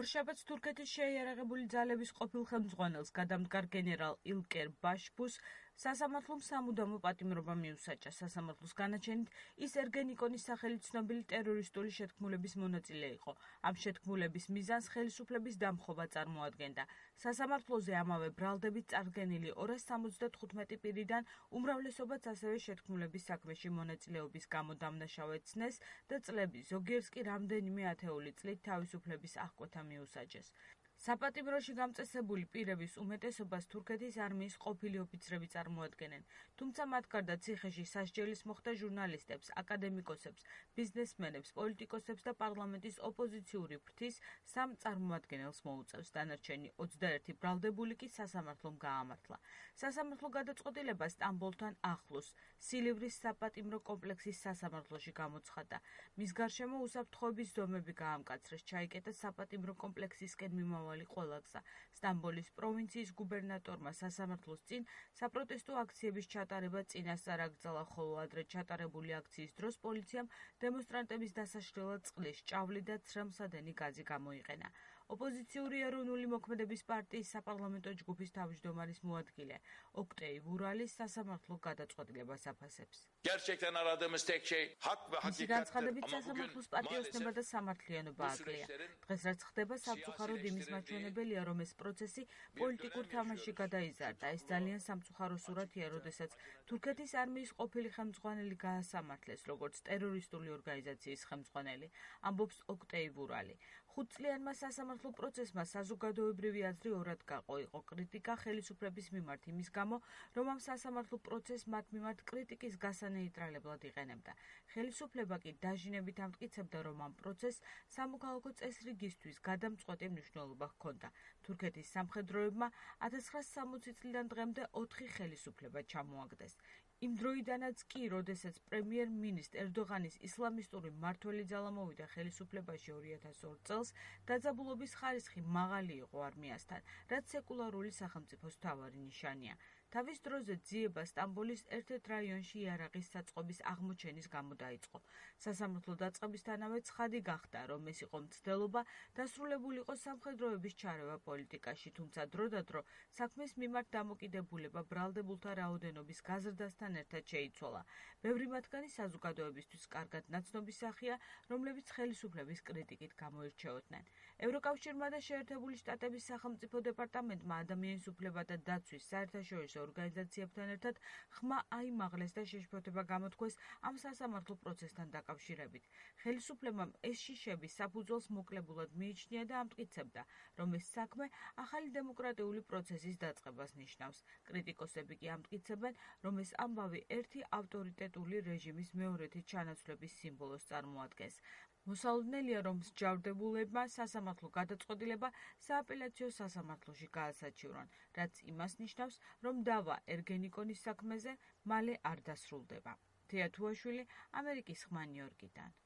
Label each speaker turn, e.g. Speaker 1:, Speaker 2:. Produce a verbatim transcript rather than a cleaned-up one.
Speaker 1: ორშაბათს თურქეთის შეიარაღებული ძალების ყოფილ ხელმძღვანელს გადამდგარ გენერალ ილკერ ბაშბუს სასამართლომ სამუდამო პატიმრობა მიუსაჯა. სასამართლოს განაჩენით ის ერგენიკონის სახელით ცნობილი ტერორისტული შეთქმულების მონაწილე იყო. ამ შეთქმულების მიზანს ხელისუფლების დამხობა წარმოადგენდა. სასამართლოზე ამავე ბრალდებით წარდგენილი ორას სამოცდათხუთმეტი პირიდან უმრავლესობაც ასევე შეთქმულების საქმეში მონაწილეობის გამო დამნაშავე ცნეს და წლების, ზოგიერთს კი რამდენიმე ათეული წლით თავისუფლების აღკვეთა მიუსაჯეს. საპატიმროში გამწესებული პირების უმეტესობას თურქეთის არმიის ყოფილი ოფიცრები წარმოადგენენ, თუმცა მათ გარდა ციხეში სასჯელის მოხდა ჟურნალისტებს, აკადემიკოსებს, ბიზნესმენებს, პოლიტიკოსებს და პარლამენტის ოპოზიციური ფრთის სამ წარმოადგენელს მოუწევს. დანარჩენი ოცდაერთი ბრალდებული კი სასამართლომ გაამართლა. სასამართლო გადაწყვეტილება სტამბოლთან ახლოს, სილივრის საპატიმრო კომპლექსის სასამართლოში გამოცხადდა. მის გარშემო უსაფრთხოების ზომები გაამკაცრეს, ჩაიკეტა საპატიმრო კომპლექსისკენ მიმავალი ყველა გზა. სტამბოლის პროვინციის გუბერნატორმა სასამართლოს წინ საპროტესტო აქციების ჩატარება წინასწარ აკრძალა, ხოლო ადრე ჩატარებული აქციის დროს პოლიციამ დემონსტრანტების დასაშლელად წყლის, ჭავლი და ცრემლსადენი გაზი გამოიყენა. ოპოზიციური ეროვნული მოქმედების პარტიის საპარლამენტო ჯგუფის თავმჯდომარის მოადგილე ოქტეი ვურალის სასამართლო გადაწყვეტილებას აფასებს.
Speaker 2: Gerçekten aradığımız tek şey hak ve
Speaker 1: Მისი განცხადებით სასამართლოს პატიოსნება და სამართლიანობა აკლია. დღეს რაც ხდება, სამწუხაროდ იმის მაჩვენებელია, რომ ეს პროცესი პოლიტიკურ თამაშში გადაიზარდა. ეს ძალიან სამწუხარო სურათია, როდესაც თურქეთის არმიის ყოფილი ხელმძღვანელი გაასამართლეს, როგორც ტერორისტული ორგანიზაციის ხელმძღვანელი, ამბობს ოქტეი ვურალი. ხუთწლიანმა სასამართლო პროცესმა საზოგადოებრივი აზრი ორად გაყო. იყო კრიტიკა ხელისუფლების მიმართ იმის გამო, რომ ამ სასამართლო პროცესს მათ მიმართ კრიტიკის გასანეიტრალებლად იყენებდა. ხელისუფლება კი დაჟინებით ამტკიცებდა, რომ ამ პროცესს სამოქალაქო წესრიგისთვის გადამწყვეტი მნიშვნელობა ჰქონდა. თურქეთის სამხედროებმა ათას ცხრაასი სამოცი წლიდან დღემდე ოთხი ხელისუფლება ჩამოაგდეს. იმ დროიდანაც კი, როდესაც პრემიერ-მინისტრ ერდოღანის ისლამისტური მმართველი ძალა მოვიდა ხელისუფლებაში ორი ათას ორ წელს, დაძაბულობის ხარისხი მაღალი იყო არმიასთან, რაც სეკულარული სახელმწიფოს მთავარი ნიშანია. თავის დროზე ძიება სტამბოლის ერთ-ერთ რაიონში იარაღის საწყობის აღმოჩენის გამო დაიწყო. სასამართლო დაწყებისთანავე ცხადი გახდა, რომ ეს იყო მცდელობა დასრულებულიყო სამხედროების ჩარევა პოლიტიკაში, თუმცა დროდადრო საქმის მიმართ დამოკიდებულება ბრალდებულთა რაოდენობის გაზრდასთან ერთად შეიცვალა. ბევრი მათგანი საზოგადოებისთვის კარგად ნაცნობი სახეა, რომლებიც ხელისუფლების კრიტიკით გამოირჩეოდნენ. ევროკავშირმა და შეერთებული შტატების სახელმწიფო დეპარტამენტმა ადამიანის უფლებათა დაცვის საერთაშორისო ორგანიზაციებთან ერთად ხმა აიმაღლეს და შეშფოთება გამოთქვეს ამ სასამართლო პროცესთან დაკავშირებით. ხელისუფლებამ ეს შიშები საფუძველს მოკლებულად მიიჩნია და ამტკიცებდა, რომ ეს საქმე ახალი დემოკრატიული პროცესის დაწყებას ნიშნავს. კრიტიკოსები კი ამტკიცებენ, რომ ეს ამბავი ერთი ავტორიტეტული რეჟიმის მეორეთი ჩანაცვლების სიმბოლოს წარმოადგენს. მოსალოდნელია, რომ მსჯავრდებულებმა სასამართლო გადაწყვეტილება სააპელაციო სასამართლოში გაასაჩივრონ, რაც იმას ნიშნავს, რომ დავა ერგენიკონის საქმეზე მალე არ დასრულდება. თეა თუაშვილი, ამერიკის ხმა, ნიუ-იორკიდან.